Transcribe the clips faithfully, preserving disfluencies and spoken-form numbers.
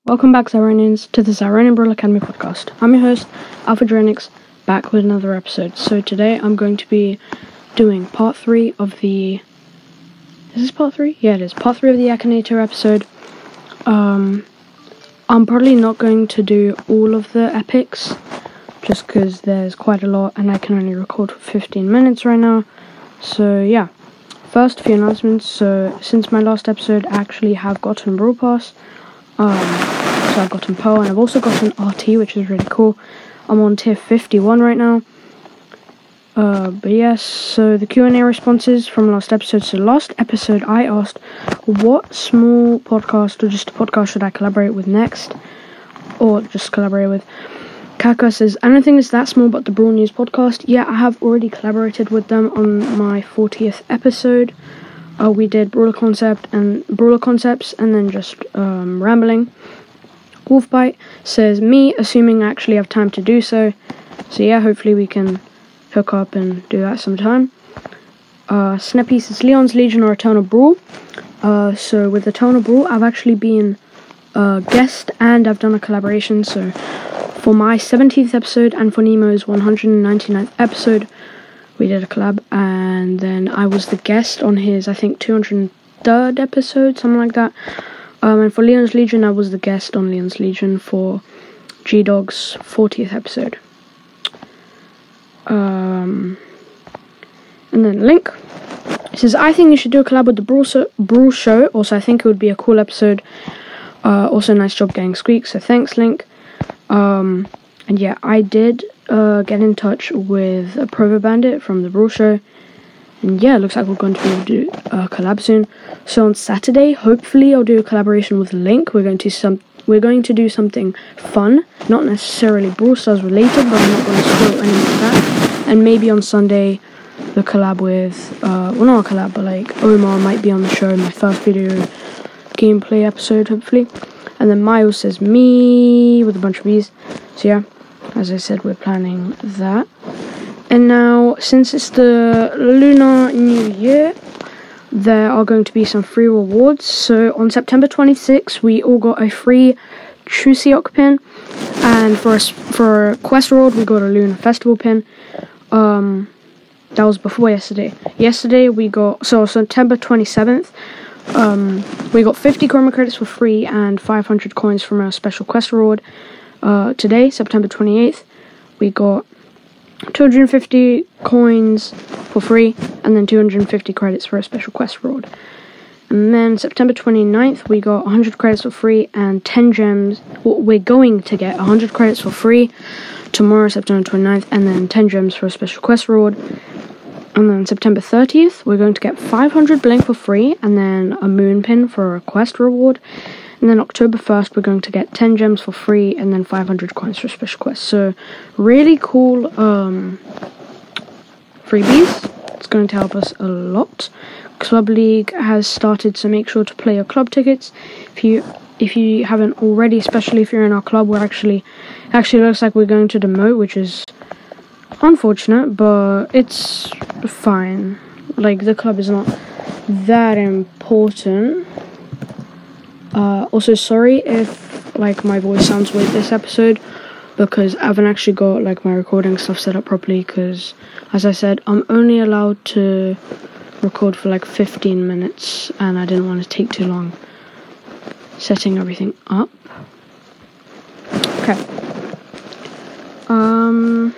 Welcome back, Zyronians, to the Zyron Umbrella Academy podcast. I'm your host, Alpha Drenix, back with another episode. So today I'm going to be doing part three of the... Is this part three? Yeah, it is. Part three of the Akinator episode. Um, I'm probably not going to do all of the epics, just because there's quite a lot, and I can only record for fifteen minutes right now. So yeah. First, a few announcements. So since my last episode, I actually have gotten Brawl Pass. Um, so I've gotten Pearl, and I've also gotten R T, which is really cool. I'm on tier fifty-one right now. Uh, but yes, so the Q and A responses from last episode. So last episode, I asked, what small podcast or just a podcast should I collaborate with next? Or just collaborate with? Kaka says, I don't think it's that small, but the Brawl News podcast. Yeah, I have already collaborated with them on my fortieth episode. Uh, we did Brawler Concept and Brawler Concepts, and then just um, rambling. Wolfbite says, me, assuming I actually have time to do so. So yeah, hopefully we can hook up and do that sometime. Uh, Snappy says, Leon's Legion or Eternal Brawl. Uh, so with Eternal Brawl, I've actually been a guest and I've done a collaboration. So for my seventeenth episode and for Nemo's one hundred ninety-ninth episode, we did a collab, and then I was the guest on his, I think, two hundred third episode, something like that. Um, and for Leon's Legion, I was the guest on Leon's Legion for G-Dog's fortieth episode. Um, and then Link says, I think you should do a collab with the Brawl, so- Brawl Show. Also, I think it would be a cool episode. Uh, also, nice job getting Squeak, so thanks, Link. Um, and yeah, I did uh, get in touch with a Provo Bandit from the Brawl Show. And yeah, it looks like we're going to be able to do a collab soon. So on Saturday, hopefully I'll do a collaboration with Link. We're going to some we're going to do something fun, not necessarily Brawl Stars related, but I'm not going to spoil any of that. And maybe on Sunday, the collab with uh, well, not a collab, but like Omar might be on the show in my first video gameplay episode, hopefully. And then Miles says me with a bunch of B's. So yeah, as I said, we're planning that. And now, since it's the Lunar New Year, there are going to be some free rewards. So on September twenty-sixth, we all got a free Chuseok pin. And for a, for a quest reward, we got a Lunar Festival pin. Um, that was before yesterday. Yesterday, we got, so September twenty-seventh, um, we got fifty chroma credits for free and five hundred coins from our special quest reward. Uh, today, September twenty-eighth, we got two hundred fifty coins for free, and then two hundred fifty credits for a special quest reward. And then September twenty-ninth, we got one hundred credits for free and ten gems. Well, we're going to get one hundred credits for free tomorrow, September twenty-ninth, and then ten gems for a special quest reward. And then September thirtieth, we're going to get five hundred bling for free, and then a moon pin for a quest reward. And then October first, we're going to get ten gems for free, and then five hundred coins for special quest. So, really cool um, freebies. It's going to help us a lot. Club League has started, so make sure to play your club tickets. If you if you haven't already, especially if you're in our club, we're actually actually looks like we're going to demote, which is unfortunate, but it's fine. Like, the club is not that important. Uh, also, sorry if, like, my voice sounds weird this episode, because I haven't actually got, like, my recording stuff set up properly, because, as I said, I'm only allowed to record for, like, fifteen minutes, and I didn't want to take too long setting everything up. Okay. Um...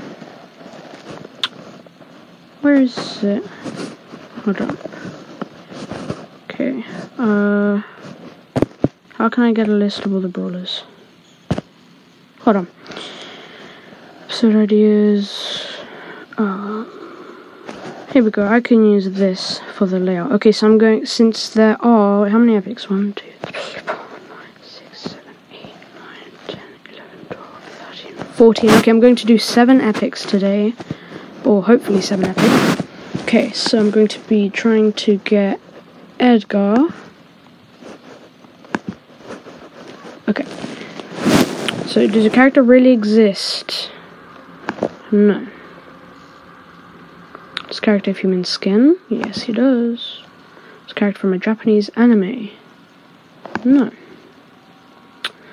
Where is it? Hold on. Okay. Uh... How can I get a list of all the brawlers? Hold on. Episode ideas. Uh, here we go. I can use this for the layout. Okay, so I'm going, since there are, how many epics? one, two, three, four, five, six, seven, eight, nine, ten, eleven, twelve, thirteen, fourteen. Okay, I'm going to do seven epics today. Or hopefully seven epics. Okay, so I'm going to be trying to get Edgar. Okay. So, does a character really exist? No. Does a character have human skin? Yes, he does. Does a character from a Japanese anime? No.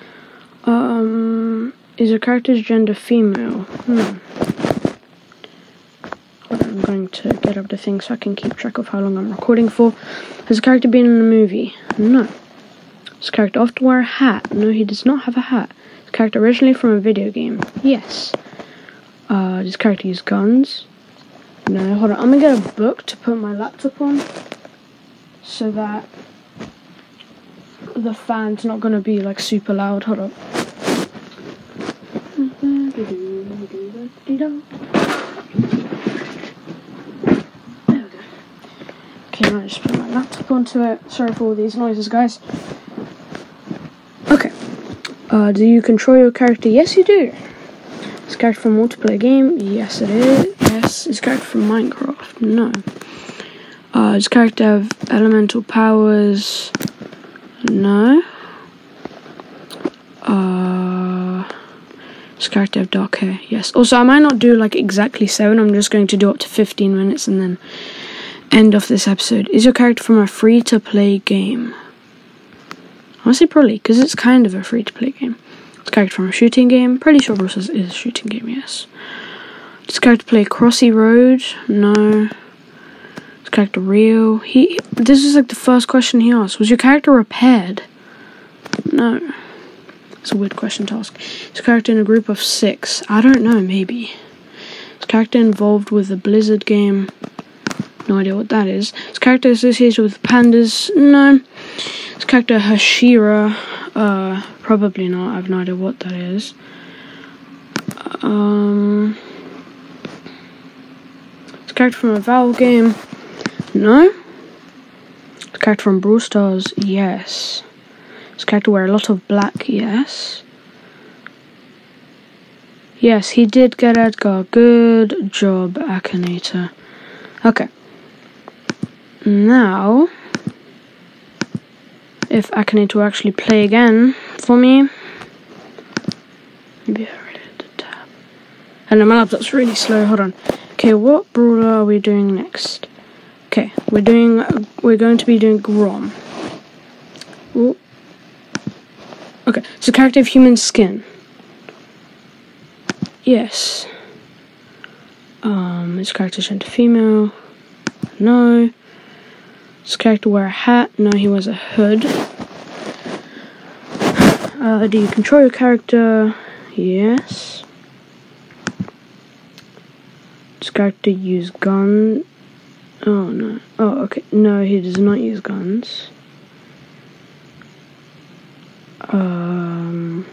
Is your character's gender female? Hmm. Hold on, I'm going to get up the thing so I can keep track of how long I'm recording for. Has the character been in a movie? No. Does the character often wear a hat? No, he does not have a hat. Is the character originally from a video game? Yes. Uh, does the character use guns? No, hold on. I'm gonna get a book to put my laptop on so that the fan's not gonna be like super loud. Hold on. There we go. Okay, now I just put my laptop onto it. Sorry for all these noises, guys. Okay. Uh, do you control your character? Yes, you do. Is character from a multiplayer game? Yes, it is. Yes. Is character from Minecraft? No. Uh, does character have elemental powers? No. Uh, does character have dark hair? Yes. Also, I might not do like exactly seven. I'm just going to do up to fifteen minutes and then end of this episode. Is your character from a free-to-play game? Honestly, probably, because it's kind of a free-to-play game. Is character from a shooting game? Pretty sure Bruce is a shooting game, yes. Does character play Crossy Road? No. Is character real? He. This is like the first question he asked. Was your character repaired? No. It's a weird question to ask. Is character in a group of six? I don't know, maybe. Is character involved with the Blizzard game? No idea what that is. Is character associated with pandas? No. Is character Hashira? Uh, probably not. I have no idea what that is. Um, is character from a Valve game? No. Is character from Brawl Stars? Yes. Does character wear a lot of black? Yes. Yes, he did get Edgar. Good job, Akinator. Okay. Now, if Akinator will actually play again for me. Maybe I already did the tab. And my laptop's really slow. Hold on. Okay, what brawler are we doing next? Okay, we're doing. We're going to be doing Grom. Ooh. Okay, so character of human skin. Yes. Um, is character gender female? No. Does character wear a hat? No, he wears a hood. Uh, do you control your character? Yes. Does character use gun? Oh, no. Oh, okay. No, he does not use guns. Um,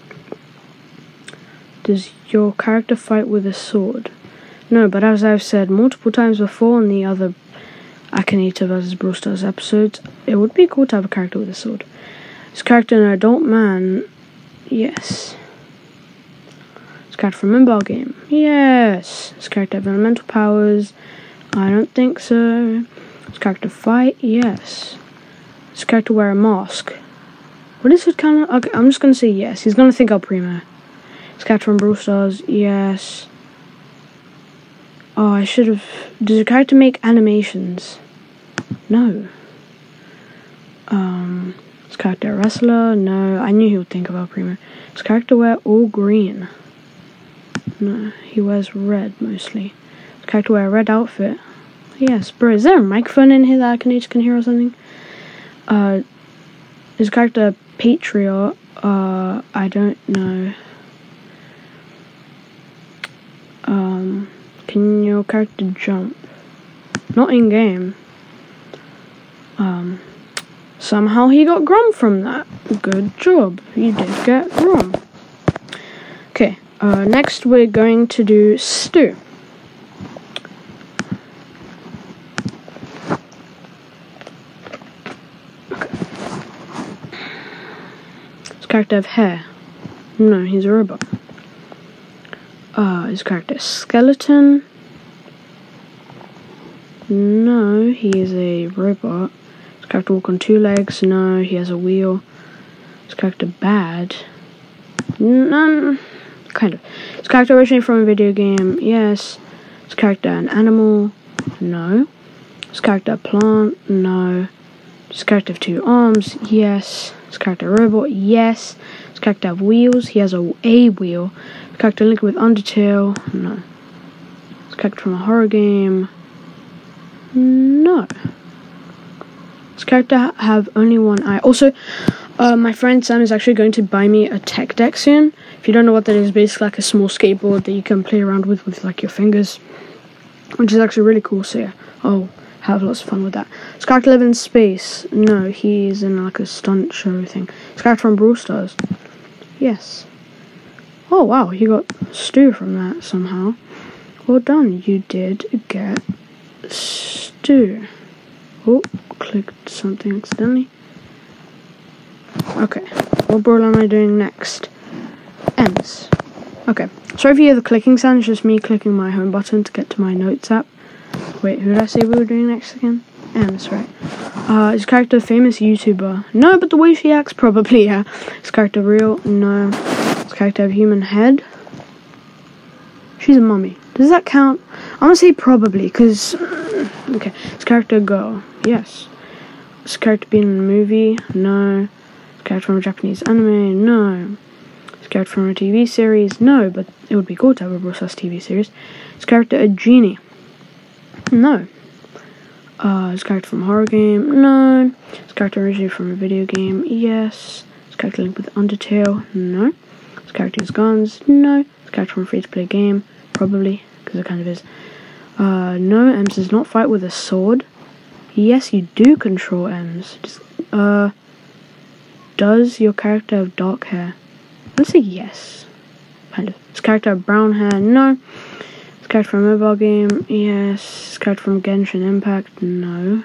does your character fight with a sword? No, but as I've said multiple times before in the other Akinator versus Brawl Stars episodes, it would be cool to have a character with a sword. Is character an adult man? Yes. Is character from a mobile game? Yes. Is character have elemental powers? I don't think so. Is character fight? Yes. Does character wear a mask? What is it kind of? Okay, I'm just gonna say yes. He's gonna think El Primo. Is character from Brawl Stars? Yes. Oh, I should have. Does your character make animations? No. Um, is character a wrestler? No. I knew he would think of El Primo. Does character wear all green? No, he wears red mostly. Does character wear a red outfit? Yes, bro. Is there a microphone in here that Akinator can hear or something? Uh, is character a patriot? Uh, I don't know. Um. Can your character jump? Not in game. Um, somehow he got Grom from that. Good job. You did get Grom. Okay, uh, next we're going to do Stu. Okay. His character have hair? No, he's a robot. Uh, his character skeleton? No, he is a robot. His character walk on two legs? No, he has a wheel. His character bad? None. Kind of. His character originated from a video game? Yes. His character an animal? No. His character a plant? No. His character have two arms? Yes. His character a robot? Yes. His character have wheels? He has a, a wheel. This character linked with Undertale? No. This character from a horror game? No. This character have only one eye. Also, uh, my friend Sam is actually going to buy me a tech deck soon. If you don't know what that is, basically like a small skateboard that you can play around with with like your fingers, which is actually really cool. So yeah, I'll have lots of fun with that. This character live in space? No, he's in like a stunt show thing. This character from Brawl Stars? Yes. Oh wow, you got Stu from that somehow. Well done, you did get Stu. Oh, clicked something accidentally. Okay, what brawl am I doing next? Ems. Okay, sorry if you hear the clicking sound, it's just me clicking my home button to get to my notes app. Wait, who did I say we were doing next again? Ems, right. Uh, is character famous YouTuber? No, but the way she acts, probably, yeah. Is character real? No. Is character have human head? She's a mummy. Does that count? I'm gonna say probably, because... Okay, is character a girl? Yes. Is character being in a movie? No. Is character from a Japanese anime? No. Is character from a T V series? No, but it would be cool to have a Brawl Stars T V series. Is character a genie? No. Uh, is character from a horror game? No. Is character originally from a video game? Yes. Is character linked with Undertale? No. Is character use guns? No. Is character from a free-to-play game? Probably, because it kind of is. Uh, no, Ems does not fight with a sword. Yes, you do control Ems. Just, uh, does your character have dark hair? Let's say yes. Kind of. Does character have brown hair? No. Is character from a mobile game? Yes. Is character from Genshin Impact? No.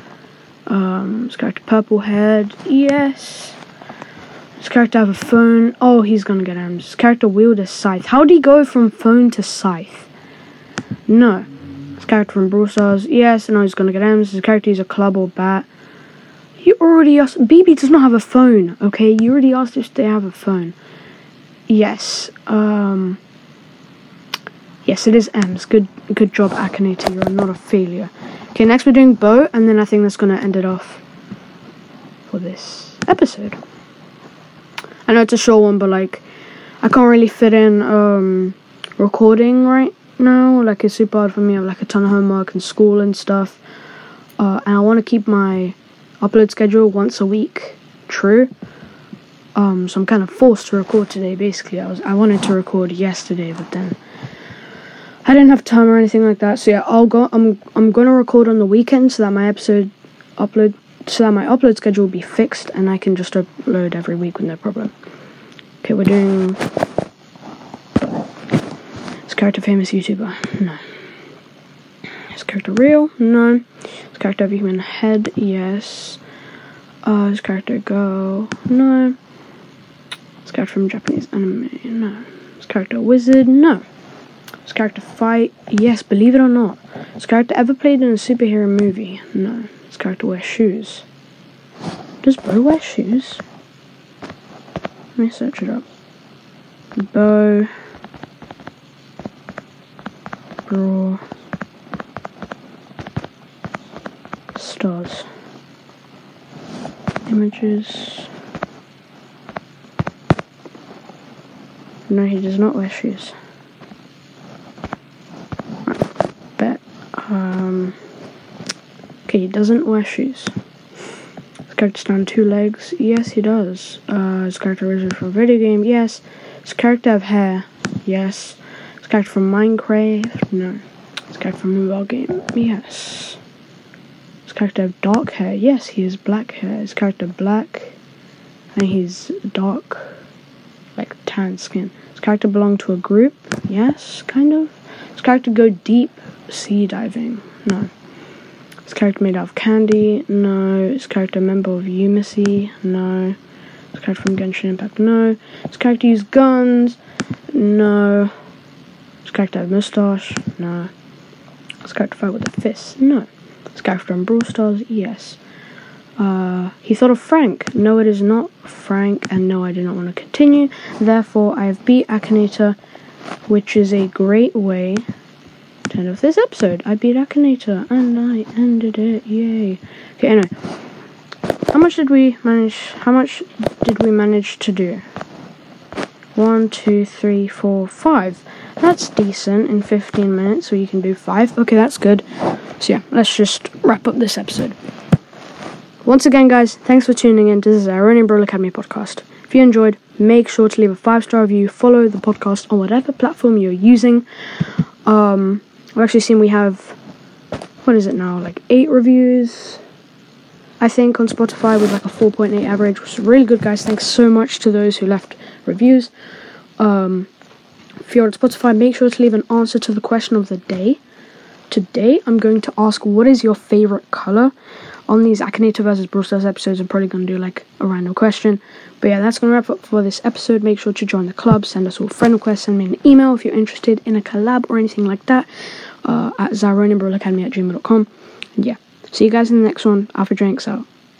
Um, is character purple haired? Yes. Does character have a phone? Oh, he's gonna get Ems. Does character wield a scythe? How would he go from phone to scythe? No. Is character from Brawl Stars? Yes. No, he's gonna get Ems. Does character use a club or bat? You already asked. B B does not have a phone, okay? You already asked if they have a phone. Yes. Um. Yes, it is Ems. Good good job, Akinator. You're not a failure. Okay, next we're doing Bo, and then I think that's going to end it off for this episode. I know it's a short one, but, like, I can't really fit in um, recording right now. Like, it's super hard for me. I have, like, a ton of homework and school and stuff. Uh, and I want to keep my upload schedule once a week true. Um, so I'm kind of forced to record today, basically. I was I wanted to record yesterday, but then I didn't have time or anything like that. So yeah, I'll go. I'm I'm gonna record on the weekend so that my episode upload so that my upload schedule will be fixed and I can just upload every week with no problem. Okay, we're doing. Is character famous YouTuber? No. Is character real? No. Is character have a human head? Yes. Uh, is character girl? No. Is character from Japanese anime? No. Is character a wizard? No. Is character fight? Yes, believe it or not. Is character ever played in a superhero movie? No. Is character wear shoes? Does Bo wear shoes? Let me search it up. Bo. Brawl Stars. Images. No, he does not wear shoes. Right, bet. Um. Okay, he doesn't wear shoes. His character stand on two legs. Yes, he does. Uh, his character originated from a video game. Yes. His character have hair. Yes. His character from Minecraft. No. His character from a mobile game. Yes. His character have dark hair. Yes, he has black hair. His character black. And he's dark, like tan skin. His character belong to a group. Yes, kind of. His character go deep sea diving. No. His character made out of candy. No. His character a member of Umasi. No. His character from Genshin Impact. No. His character use guns. No. His character have mustache. No. His character fight with a fist. No. His character from Brawl Stars. Yes. Uh, he thought of Frank. No, it is not Frank, and no, I do not want to continue. Therefore, I have beat Akinator, which is a great way to end off this episode. I beat Akinator, and I ended it. Yay. Okay, anyway. How much did we manage, how much did we manage to do? One, two, three, four, five. That's decent in fifteen minutes, so you can do five. Okay, that's good. So yeah, let's just wrap up this episode. Once again, guys, thanks for tuning in to the Zyronian Brawl Academy podcast. If you enjoyed, make sure to leave a five-star review, follow the podcast on whatever platform you're using. Um, I've actually seen we have, what is it now, like eight reviews, I think, on Spotify with like a four point eight average, which is really good, guys. Thanks so much to those who left reviews. Um, if you're on Spotify, make sure to leave an answer to the question of the day. Today, I'm going to ask, what is your favorite color? On these Akinator versus Brawl Stars episodes, I'm probably going to do like a random question. But yeah, that's going to wrap up for this episode. Make sure to join the club, send us all friend requests, send me an email if you're interested in a collab or anything like that uh, at zyronian brawl academy at gmail dot com. And yeah, see you guys in the next one. Alpha Drinks out.